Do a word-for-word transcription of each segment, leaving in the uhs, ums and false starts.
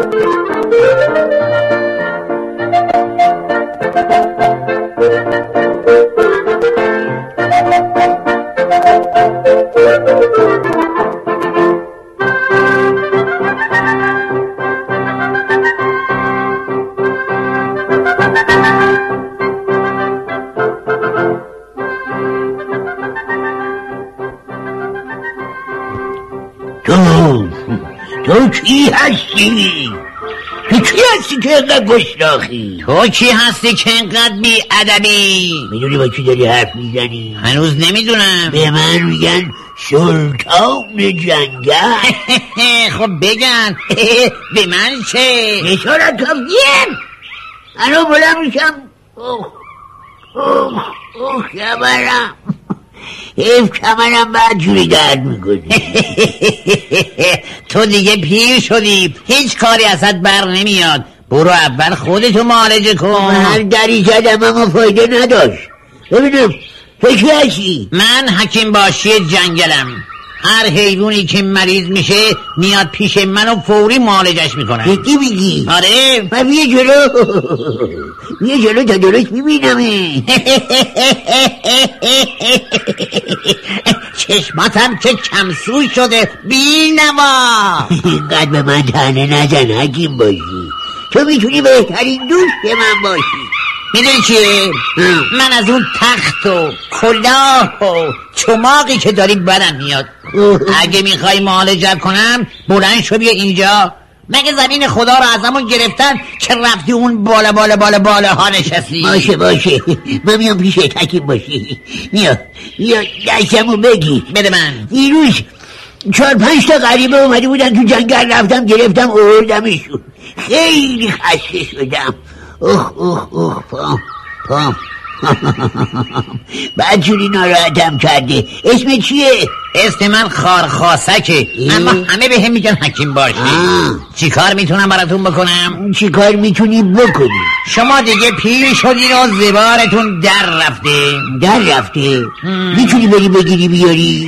تو کی هستی؟ تو کی هستی که اینقدر گشتاخی؟ تو کی هستی که اینقدر بی ادبی؟ میدونی با کی داری حرف میزنی؟ هنوز نمیدونم. به من میگن سلطان جنگل. خب بگن. به من چه؟ اشارت کافیم. الان بلند میشم. اوه اوه اوه کمرم حیف کمرم بعد جوری درد میکنی. تو دیگه پیر شدی، هیچ کاری ازت بر نمیاد. برو اول خودتو معالجه کن. هر دری زدم اما فایده نداشت. ببینم تو کی هستی؟ من حکیم باشی جنگلم. هر حیوانی که مریض میشه میاد پیش من و فوری معالجش میکنم. جدی میگی؟ آره. من بیا جلو بیا جلو تا درست میبینمه. چشماتم که کمسوی شده بی نوا. اینقدر به من طعنه نزن حکیم باشی. تو میتونی بهترین دوست من باشی. میدونی چیه؟ من از اون تخت و کلاه و چماقی که داری برم میاد. اگه میخوای معالجه کنم بلند شو بیا اینجا. مگه زمین خدا رو ازمون گرفتن که رفتی اون بالا بالا بالا بالا ها نشستی؟ باشه باشه من میام پیش حکیم باشی. بیا بیا دستمو بگی. بده من. دیروز چهار پنج تا غریبه اومده بودن تو جنگل، رفتم گرفتم آوردمشون. خیلی خسته شدم. اوه اوه اوه پام پام بعد جوری ناراحتم کرده. اسم چیه؟ اسم من خارخاسکه، اما همه به هم میگن حکیم باشی. چی کار میتونم براتون بکنم؟ چی کار میتونی بکنی؟ شما دیگه پیر شدین و زبارتون در رفته. در رفته؟ میتونی بری بگیری بیاری؟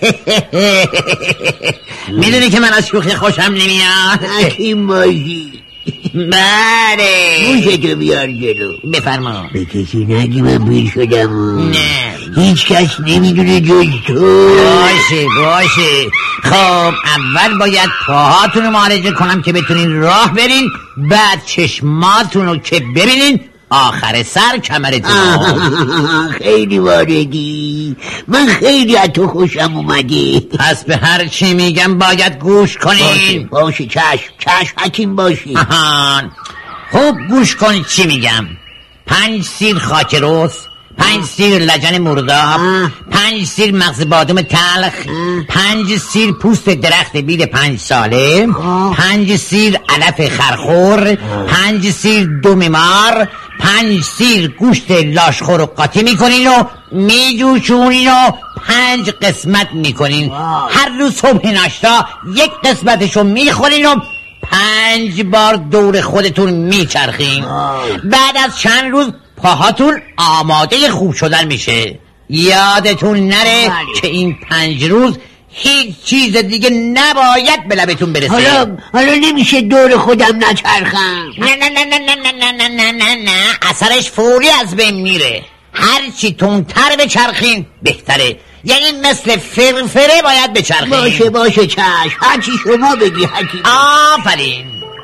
میدونی که من از شوخی خوشم نمیاد. حکیم باشی. بله موشتو بیار جلو. بفرما. به کسی نگی من پیر شدم. نه هیچ کس نمیدونه جز تو. باشه باشه. خب اول باید پاهاتونو معالجه کنم که بتونین راه برین، بعد چشماتونو که ببینین، آخر سر کمرتون. خیلی واردی. من خیلی از تو خوشم اومده. پس به هر چی میگم باید گوش کنین. باشه باشه چشم چشم حکیم باشی. آهان. خوب گوش کنید چی میگم. پنج سیر خاک روز، پنج سیر لجن مرداب، پنج سیر مغز بادام تلخ، پنج سیر پوست درخت بید پنج ساله، پنج سیر علف خرخور، پنج سیر دم مار، پنج سیر گوشت لاشخور و قاطی میکنین و میجوشونین و پنج قسمت میکنین. هر روز صبح ناشتا یک قسمتشو میخورین و پنج بار دور خودتون میچرخین. بعد از چند روز پاهاتون آماده خوب شدن میشه. یادتون نره بله. که این پنج روز هیچ چیز دیگه نباید به لبتون برسه. حالا حالا نمیشه دور خودم نچرخم؟ نه نه نه نه نه نه نه نه نه نه اثرش فوری از بین میره. هرچی تندتر بچرخین بهتره. یعنی مثل فرفره باید بچرخین. باشه باشه چشم هرچی شما بگی حکیم. آفرین.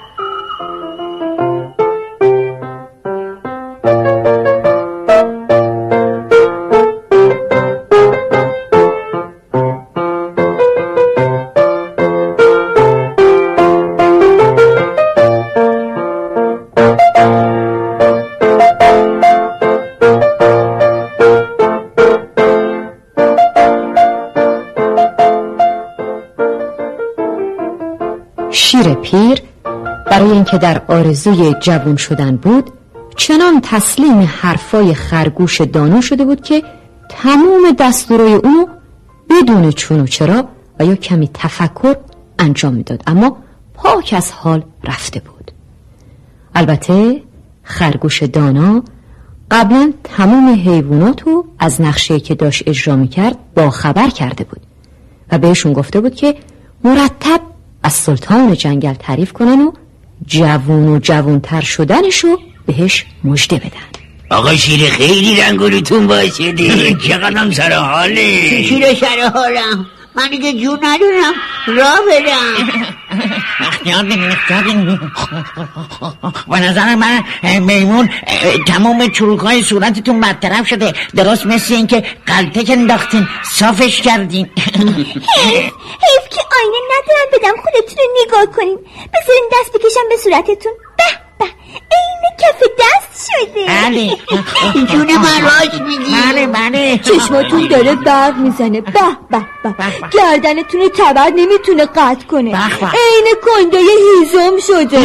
شیر پیر برای اینکه در آرزوی جوان شدن بود چنان تسلیم حرفای خرگوش دانو شده بود که تمام دستورای اونو بدون چون و چرا و یا کمی تفکر انجام میداد، اما پاک از حال رفته بود. البته خرگوش دانا قبلا تمام حیواناتو از نقشه‌ای که داشت اجرا میکرد با خبر کرده بود و بهشون گفته بود که مرتب از سلطان جنگل تعریف کنن و جوون و جوونتر شدنشو بهش مژده بدن. آقا شیر خیلی رنگوریتون باشده. چقدرم سر حاله. چی شیر سر حالم؟ من دیگه جون ندارم راه برم. اختیار دیم اختیار دیم. به نظر من میمون تمام چروکای صورتتون برطرف شده، درست مثل این که قلطه که انداختین صافش کردین. حیف حیف که آینه ندارم بدم خودتون رو نگاه کنین. بذارین دست بکشم به صورتتون. به به این کف دست شده. بله جون من راست میگی. بله بله چشماتون داره برق میزنه. به به به گردنتون رو تبر نمیتونه قطع کنه. عین کنده هیزم شده.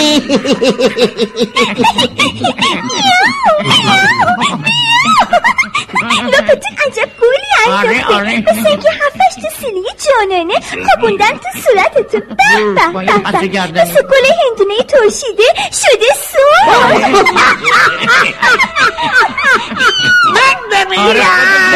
لپتون عجب گولی انداخته. مثل اینکه هفتش تا سیلی جانانه خوابوندن تو صورتتون. به به به به مثل گل هندونه ترشیده شده سور. من بمیرم.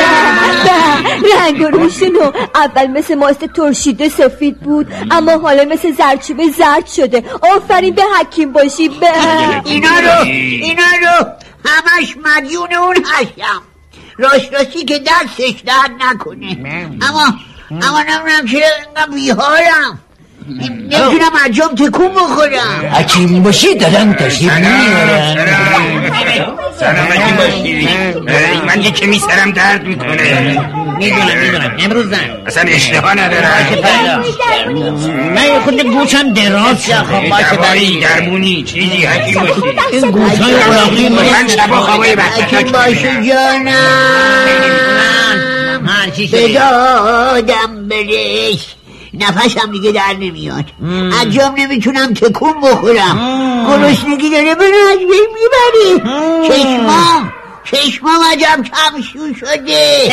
رنگ روشونو اول مثل ماست ترشیده سفید بود، اما حالا مثل زرچوبه زرد شده. آفرین به حکیم باشی. به اینا رو اینا رو همش مدیون اون هستم. راست راستی که دستش درد نکنه. اما اما نمیدونم چرا اینقدر بیحالم. نمیتونم عجام تکون بخورم. حکیم باشی دادن تشریف میارن. سلامتی باشی. من یه کمی سرم درد میکنه. میدونم میدونم امروز نه اصلا اشتها ندارم. من خود گوشم دراز شد. خب باشه داری درمونی چیزی حکیم باشی. این گوشای اوراقی من شبا خوابای حکیم باشی جانم. هر چی شده بدادم برش. نفسم دیگه در نمیاد. انجام نمیتونم تکون بخورم. گرسنگی داره منو از بین میبری. چشمام چشمام عجب کمشون شده.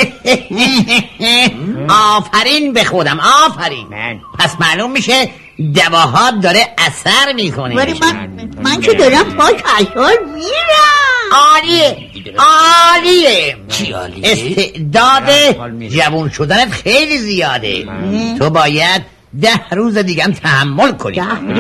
آفرین به خودم آفرین. پس معلوم میشه دواها داره اثر میکنه. ولی من من که دارم پاک اثر میرم. عالیه عالیه. چی عالیه؟ استعداد جوان شدنت خیلی زیاده. تو باید ده روز دیگه هم تحمل کنی.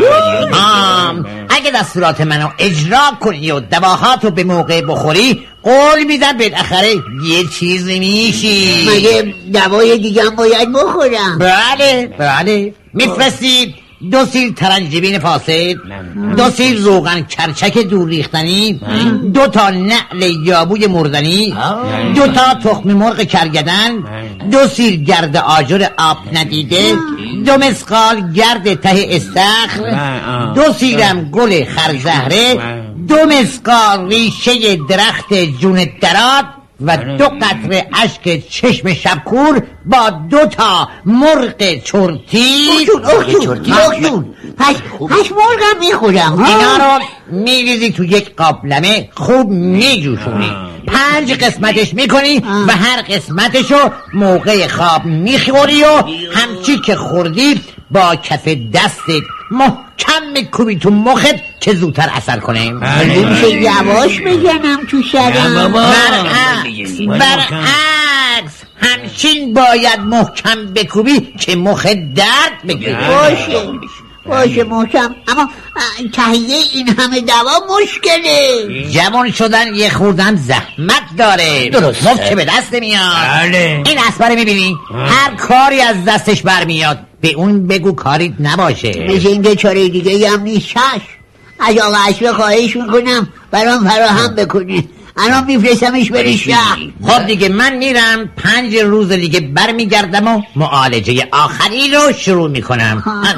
آم اگه دستورات منو اجرا کنی و دواهاتو به موقع بخوری قول میدم بالاخره یه چیزی میشی. مگه دوای دیگه هم باید بخورم؟ بله بله. میفرستی دو سیر ترنجبین فاسد، دو سیر روغن کرچک دور ریختنی، دو تا نعل یابوی مردنی، دو تا تخم مرغ کرگدن، دو سیر گرد آجر آب ندیده، دو مسقال گرد ته استخر، دو سیرم گل خرزهره، دو مسقال ریشه درخت جون درات و دو قطره اشک چشم شبکور با دو تا مرغ چرتی. اخشون اخشون اخشون پس پس مرغم میخورم. اینا رو میریزی تو یک قابلمه خوب میجوشونی، پنج قسمتش میکنی و هر قسمتشو موقع خواب میخوری و همچی که خوردی با کف دستت محکم میکوبی تو مخت که زودتر اثر کنه. نمیشه یواش بزنم تو سرم؟ برعکس برعکس همچین باید محکم بکوبی که مخ درد بگیره. باشه باشه محکم. اما تهیه این همه دوا مشکله. جوان شدن یه خوردن زحمت داره. درست مفت که به دست میاد. بله. این اسبره میبینی هر کاری از دستش برمیاد به اون بگو کاریت نباشه. مثل این بیچاره دیگه هم نیست. چشم از آقا اسبه خواهش میکنم برام فراهم بکنه. الان میفرستمش بری شهر. خب دیگه من میرم پنج روز دیگه برمیگردم و معالجه آخری رو شروع میکنم.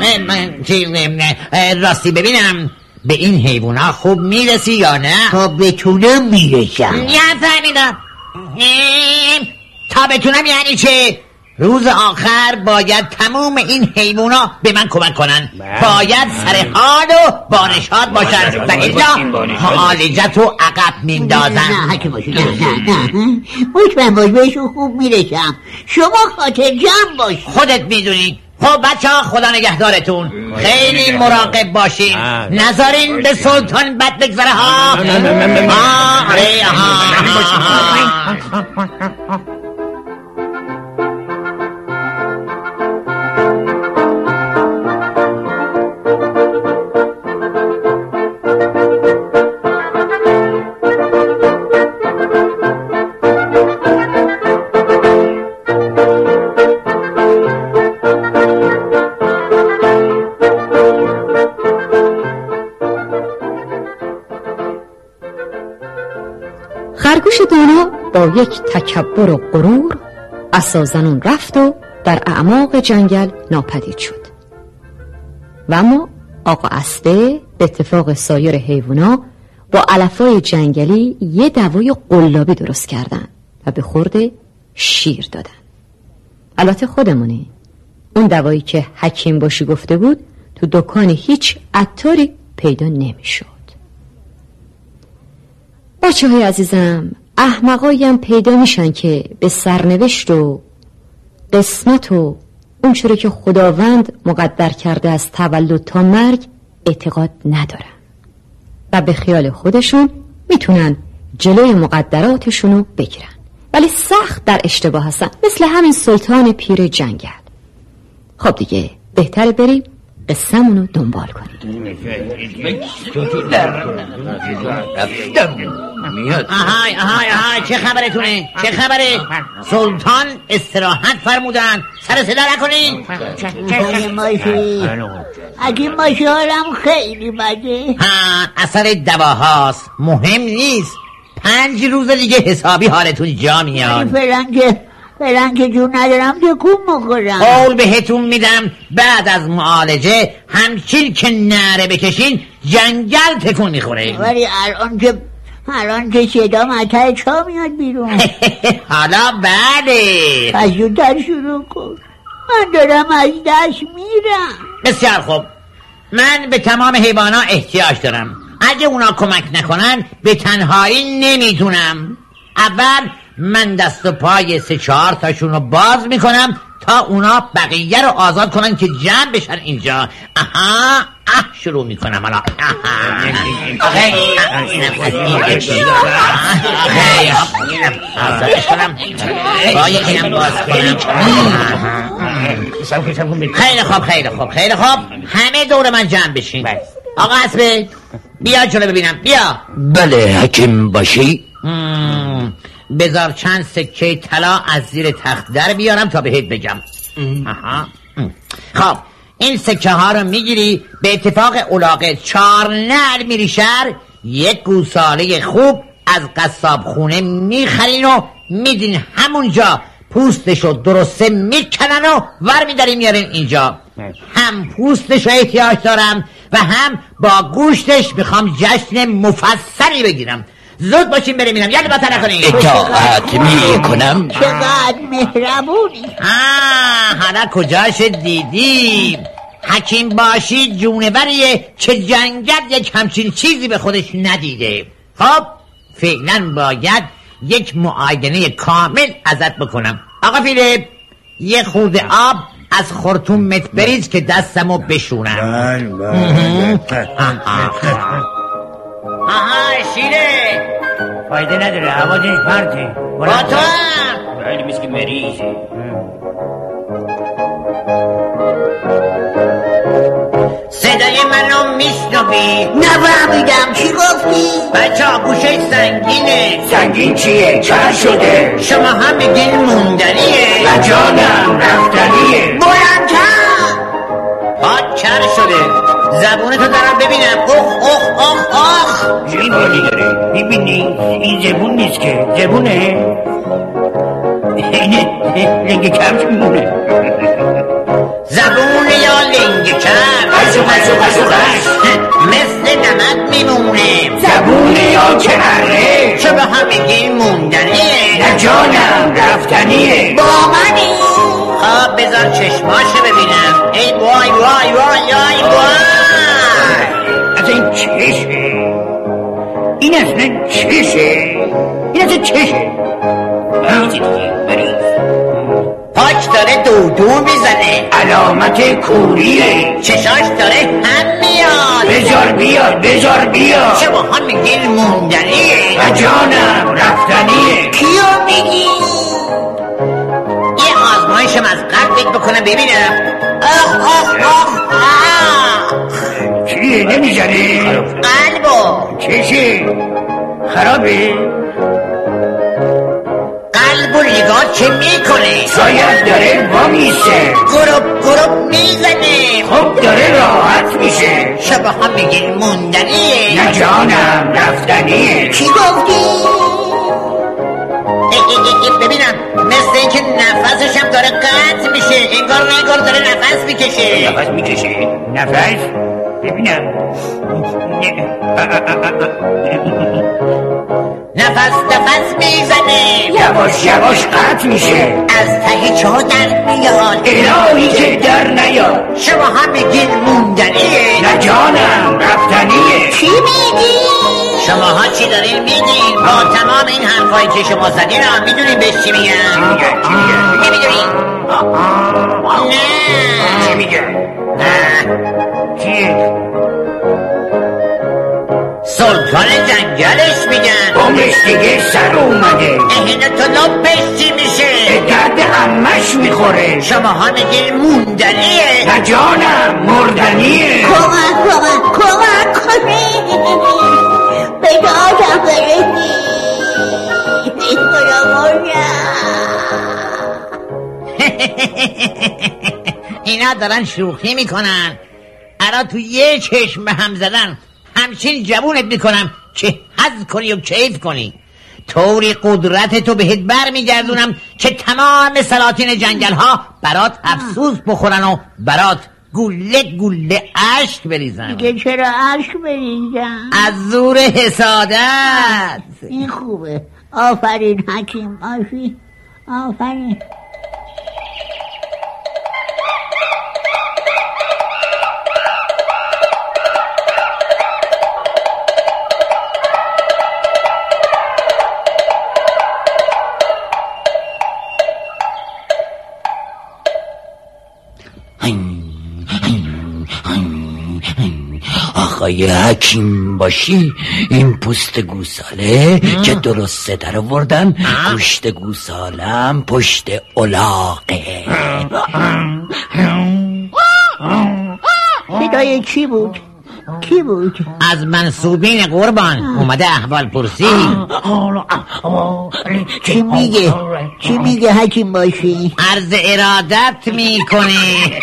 راستی ببینم به این حیوونا خوب میرسی یا نه؟ تا بتونم میرسم. نفهمیدم. تا بتونم یعنی چه؟ روز آخر باید تموم این حیوونا به من کمک کنن. باید سر حال و بانشاد باشن و الا معالجت رو عقب میندازن. نه حکیم باشی نه نه نه مطمئن باش بهشون خوب میرسم. شما خاطر جمع باش. خودت میدونی. خب بچه ها خدا نگهدارتون. خیلی مراقب باشین نذارین به سلطان بد بگذره ها. آره خرگوش دانا با یک تکبر و غرور عصازنون رفت و در اعماق جنگل ناپدید شد. و اما آقا اسبه به اتفاق سایر حیوونا با علفای جنگلی یه دوای قلابی درست کردن و به خورد شیر دادن. البته خودمونی اون دوایی که حکیم باشی گفته بود تو دکان هیچ عطاری پیدا نمیشد. بچه های عزیزم، احمقایی هم پیدا میشن که به سرنوشت و قسمت و اون چرا که خداوند مقدر کرده از تولد تا مرگ اعتقاد ندارن و به خیال خودشون میتونن جلوی مقدراتشونو بگیرن، ولی سخت در اشتباه هستن، مثل همین سلطان پیر جنگل. خب دیگه بهتره بریم قصه‌مونو دنبال کنیم. آهای آهای آهای چه خبرتونه؟ چه خبره؟ سلطان استراحت فرمودن، سر صدا نکنین. اگه ماشی اگه ماشی حالم خیلی بده. ها اثر دواهاست، مهم نیست. پنج روز دیگه حسابی حالتون جا میاد. فعلا که فعلا که جون ندارم تکون بخورم. قول بهتون میدم بعد از معالجه همچین که نره بکشین جنگل تکون میخوره. ولی الان که الان که صدا مطر چا میاد بیرون. حالا بله پس زودتر شروع کن، من دارم از دست میرم. بسیار خوب، من به تمام حیوانا احتیاج دارم. اگه اونا کمک نکنن به تنهایی نمیتونم. اول من دست و پای سه چهار تاشون رو باز میکنم تا اونا بقیه رو آزاد کنن که جمع بشن اینجا. آها اه شروع میکنم حالا. آزادش کنم، پایشم باز کنم. خیلی خوب خیلی خوب خیلی خوب همه دور من جمع بشین. آقا اسبه بیا جلو ببینم، بیا. بله حکیم باشی. بذار چند سکه طلا از زیر تخت در بیارم تا بهت بگم. آها. خب این سکه ها رو میگیری، به اتفاق علاقه چار نعل میری شهر، یک گوساله خوب از قصاب خونه میخرین و میدین همونجا پوستشو درسته میکنن و ور میداریم میارین اینجا. هم پوستشو احتیاج دارم و هم با گوشتش میخوام جشن مفصلی بگیرم. زود باشیم بریم میرم، یعنی باطل نکنیم. اطاعت میکنم. چقدر مهربونی. آه حالا کجاش دیدیم؟ حکیم باشی جونوریه که جنگل یک همچین چیزی به خودش ندیده. خب فعلا باید یک معاینه کامل ازت بکنم. آقا فیلیپ یه خورده آب از خرطومت بریز که دستمو بشونم. آها شیره فایده نداره، عوضش پرته با تو هم خیلی مثل مریضه. صدای منو میشنوی؟ نفهمیدم چی گفتی؟ بچه ها گوشه سنگینه. سنگین چیه؟ چرا شده؟ شما هم میگین موندنیه. نه جانم رفتنیه. بلندتر. پاک کر شده. زبونتو دارم ببینم. اخ اخ اخ اخ زبونی داره میبینی؟ این زبون نیست که زبونه. اینه لنگ کفش میمونه. زبونه یا لنگ کفش؟ قشو قشو قشو قش مثل نمک میمونه. زبونه یا چهره؟ شما هم میگین موندنیه. نه جانم رفتنیه. با منی. خب بذار چشماشو ببینم. ای وای وای وای وای وای از این چشه؟ این اصلا چشه؟ این اصلا چشه؟ مریضی دیگه مریض. پاک داره دو دو میزنه. علامت کوریه. چشاش داره هم میاد. بذار بیاد بذار بیاد. شما هم میگین موندنیه. نه جانم رفتنیه. کیو میگی؟ یه آزمایشم از قلبت بکنم ببینم. آخ آخ آخ آخ چیه نمیزنه؟ قلبو. چشه؟ خرابه؟ قلبو نگاه چه میکنه؟ شاید داره با میشه. گروب گروب میزنه. خب داره راحت میشه. شما هم میگین موندنیه. نه جانم رفتنیه. چی گفتی؟ ببینم مثل اینکه نفسش هم داره قطع میشه، انگار انگار داره نفس میکشه. نفس میکشه؟ نفس؟ ببینم. نفس نفس میزنه، یواش یواش قطع میشه، از ته چاه در میاد، الهی که در نیاد. شما هم میگین موندنیه؟ نه جانم، رفتنیه. چی میگی؟ شما ها چی دارین میگین؟ با تمام این حرفایی که شما زدین هم میدونین بهش چی میگن؟ چی میگن؟ نمیدونین؟ نه چی میگن؟ نه چیه؟ سلطان جنگلش میگن. بومش دیگه سر اومده، اینه تو لپش چی میشه؟ به درد همش میخوره. شما ها میگین موندنیه؟ نه جانم، مردنیه. کمک کمک کمک کنی به دادم برسی خدا مردم. اینا دارن شوخی میکنن، ارا تو یه چشم به هم زدن همچین جوونت میکنم که حظ کنی و کیف کنی. طوری قدرت تو بهت بر میگردونم که تمام سلاطین جنگل ها برات افسوس بخورن و برات گله گله عشق بریزن. دیگه چرا عشق بریزم؟ از زور حسادت. این خوبه. آفرین حکیم آفی، آفرین. آقای حکیم باشی، این پوست گوساله که درسته در آوردن، گوشت گوسالم پشت الاغه. صدای چی بود؟ کی بود؟ از منصوبین قربان اومده احوال پرسی. چی میگه؟ چی میگه حکیم باشی؟ عرض ارادت میکنه.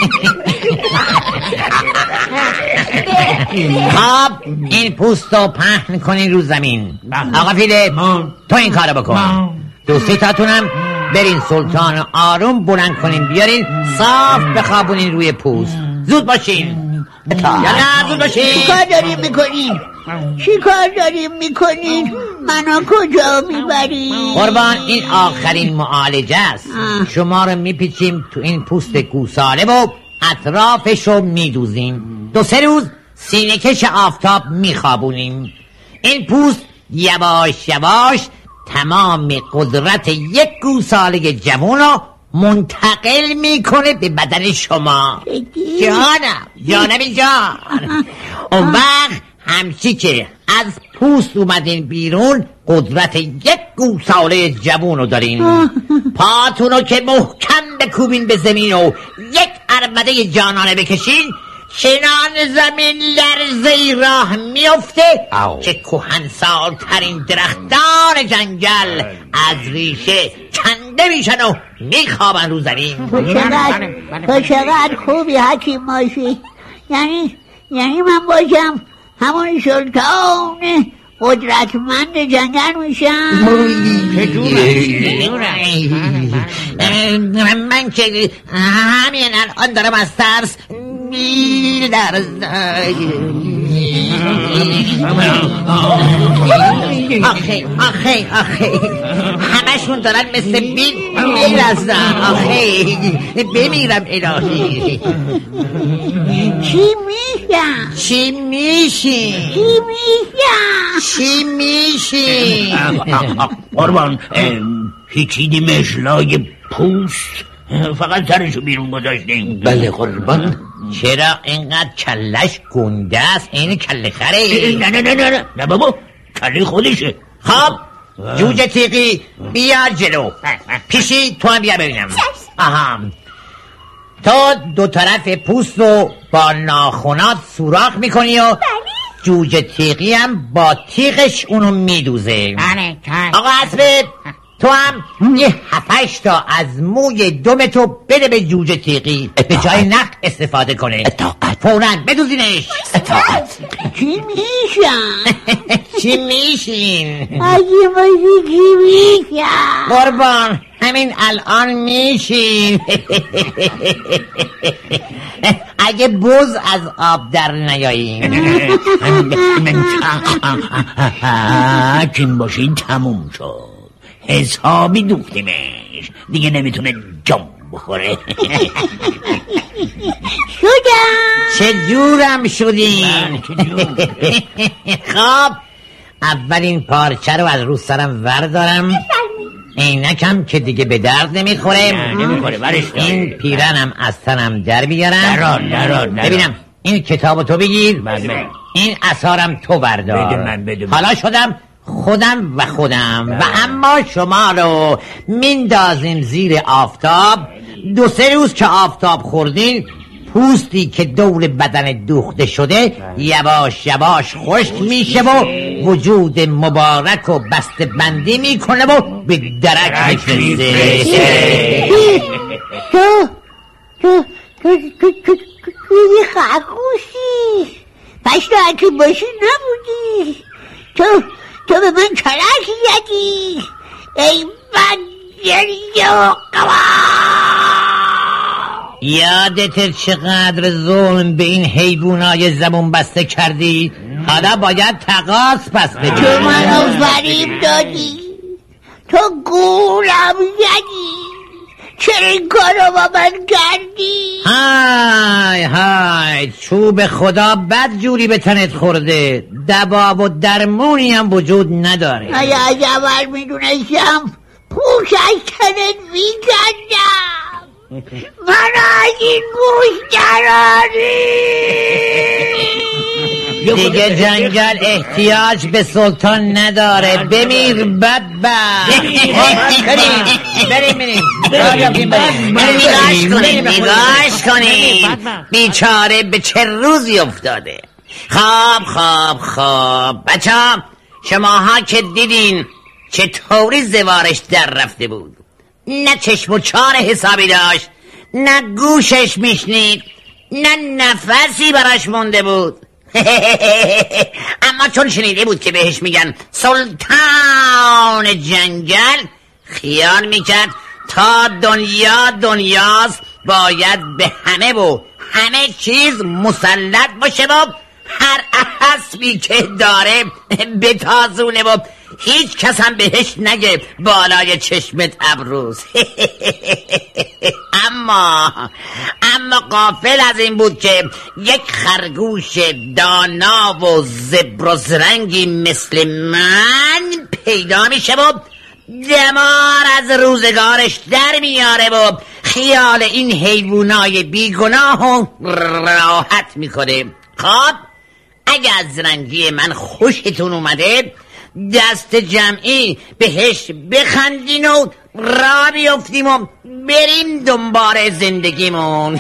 خب این پوست رو پهن کنین رو زمین. آقا فیله تو این کارو بکن. دو سه تاتونم برین سلطان آروم بلند کنین بیارین صاف بخوابونین روی پوست. زود باشین. یا نه زود باشین. چی کار داریم میکنین؟ چی کار داریم میکنین؟ منو کجا میبرین؟ قربان این آخرین معالجه است. شما رو میپیچیم تو این پوست گوساله و اطرافش رو میدوزیم. دو سه روز سینه کش آفتاب میخوابونیم. این پوست یواش یواش تمام قدرت یک گوساله جوون رو منتقل میکنه به بدن شما. جانم جانم جان. اون وقت همچی که از پوست اومدین بیرون قدرت یک گوساله جوون رو دارین. پاتون رو که محکم بکوبین به زمین و یک عربده جانانه بکشین، چنان زمین لرزه‌ای راه میفته که کهنسال ترین درختان جنگل از ریشه کنده میشن و میخوابن رو زمین. تو چقدر تو چقدر خوبی حکیم باشی. یعنی یعنی من باشم همون سلطان قدرتمند جنگل میشم. من که همین الان دارم از ترس میلرزم. آخه آخه آخه همشون دارن مثل بیل میلرزن. آخه بمیرم الهی. چی میشم؟ چی میشی؟ چی میشم؟ چی میشی؟ قربان پیچیدی مشلای پوست، فقط سرشو بیرون گذاشتیم. بله قربان. چرا اینقدر کلش گنده است؟ این کله خره؟ نه نه نه نه نه بابا، کله خودشه. خب جوجه تیغی بیا جلو. پیشی تو هم بیا ببینم. آها تو دو طرف پوست رو با ناخونات سوراخ میکنی و جوجه تیغی هم با تیغش اونو میدوزه. آقا اسب تو هم یه هفتش تا از موی دم تو بده به جوجه تیغی به جای نخ استفاده کنه. اطاعت. فوراً بدوزینش. اطاعت. چی میشم؟ چی میشین؟ اگه باشی چی میشم؟ قربان همین الان میشین. اگه بز از آب در نیاییم. حکیم باشین تموم شد، حسابی دوختیمش، دیگه نمیتونه جام بخوره. شدم. چه جورم شدین؟ خب اولین پارچه رو از رو سرم وردارم، عینکم که دیگه به درد نمیخوره، نمیخوره برش داره. این پیرنم از تنم در بیارم. درار درار درار. ببینم این کتابو تو بگیر، بله. این اثارم تو بردار. بده من، بده من. حالا شدم خودم و خودم و اما شما رو میندازیم زیر آفتاب. دو سه روز که آفتاب خوردین پوستی که دور بدن دوخته شده یواش یواش خشک میشه و وجود مبارک و بسته بندی میکنه و به درک میفرسته. تو تو تو تو تو تو یه خرگوشی، پس تو هرکی باشی نبودی. تو تو به من کلک زدی ای بدگری و یادت چقدر ظلم به این حیوانای زبون بسته کردی؟ حالا باید تقاص پس بدی. تو منو فریب دادی، تو گولم زدی، چرا این کارو با من کردی؟ های های چوب خدا بد جوری به تنت خورده، دوا و درمونی هم وجود نداره. اگه از اول میدونستم پوش از تنت میکردم. من از این گوش دراری. دیگه جنگل احتیاج به سلطان نداره. بمیر بدبخت. بریم بریم بریم نگاش کنیم نگاش کنیم بیچاره به چه روزی افتاده. خواب خواب خواب بچه ها، شماها که دیدین چطوری زوارش در رفته بود، نه چشم و چار حسابی داشت، نه گوشش میشنید، نه نفسی براش مونده بود. اما چون شنیده بود که بهش میگن سلطان جنگل، خیال میکرد تا دنیا دنیاست باید به همه و همه چیز مسلط باشه و هر اسبی که داره بتازونه و هیچ کس هم بهش نگه بالای چشمت ابروز. اما اما غافل از این بود که یک خرگوش دانا و زبر و زرنگی مثل من پیدا میشه و دمار از روزگارش در میاره و خیال این حیوانای بیگناه و راحت میکنه. خب اگه از زرنگی من خوشتون اومده، دست جمعی بهش بخندین و را بیفتیم و بریم دنبال زندگیمون.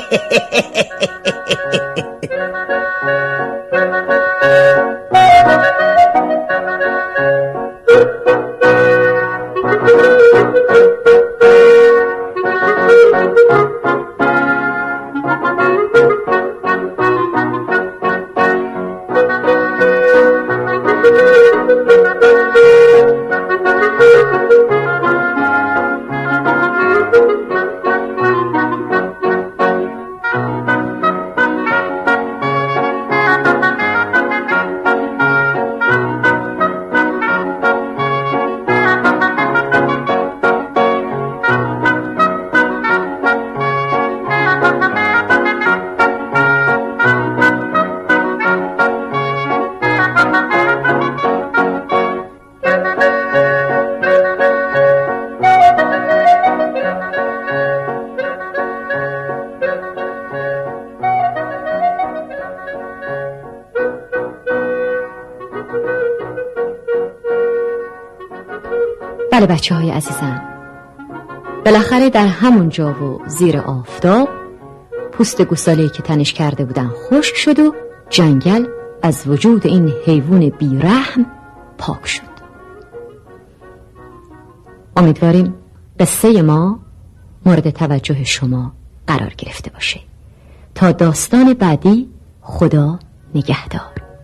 بله بچه های عزیزم، بالاخره در همون جا و زیر آفتاب پوست گوساله‌ای که تنش کرده بودن خشک شد و جنگل از وجود این حیوان بیرحم پاک شد. امیدواریم قصه ما مورد توجه شما قرار گرفته باشه. تا داستان بعدی، خدا نگهدار.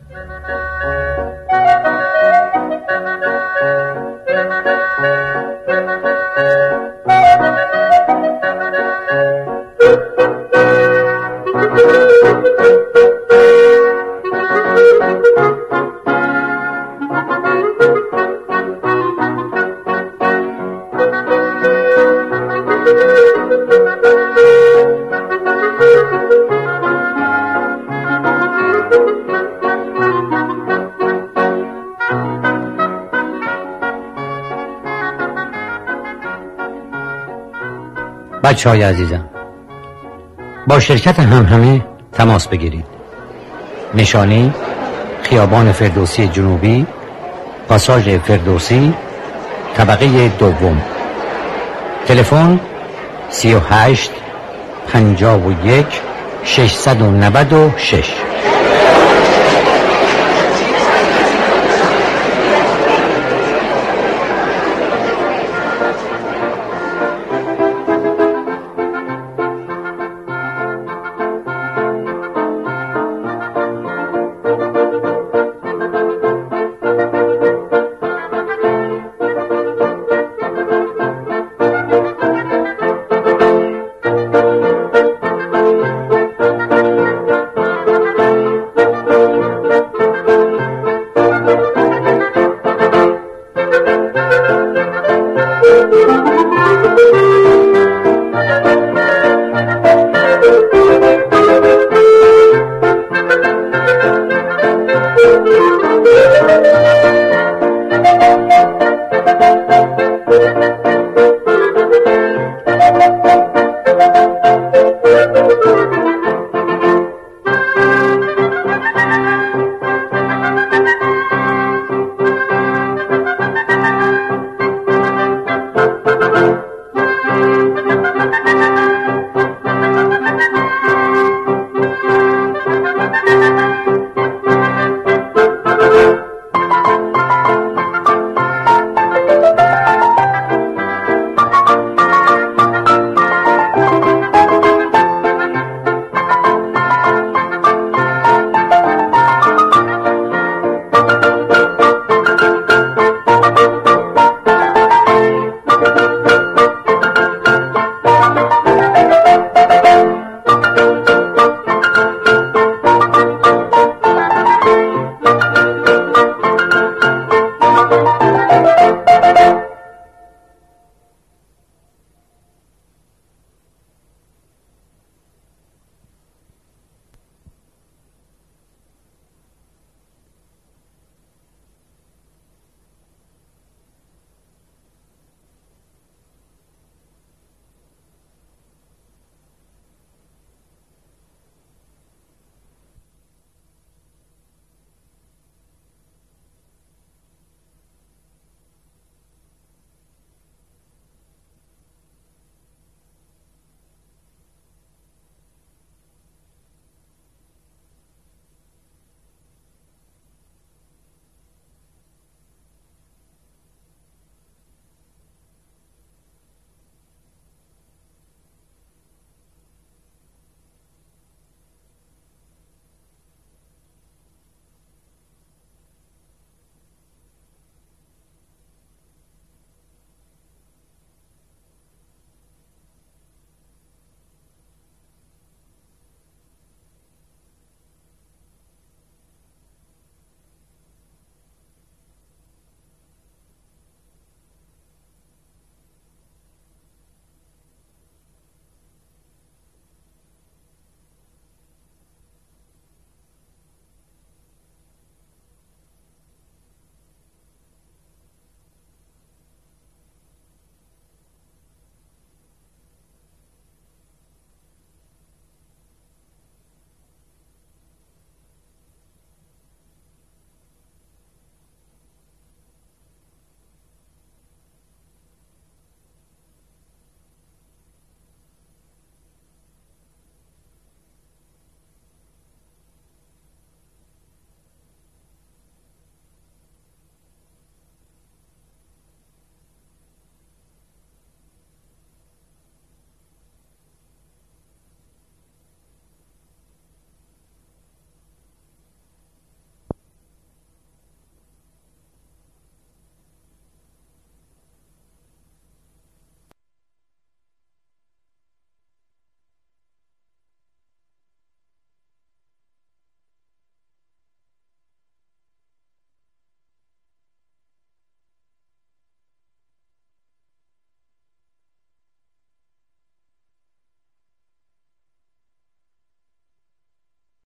بچه های عزیزم، با شرکت همهمه تماس بگیرید. نشانی خیابان فردوسی جنوبی، پاساژ فردوسی، طبقه دوم. تلفن سی و هشت پنجاه و یک ششصد و نود و شش. Thank you.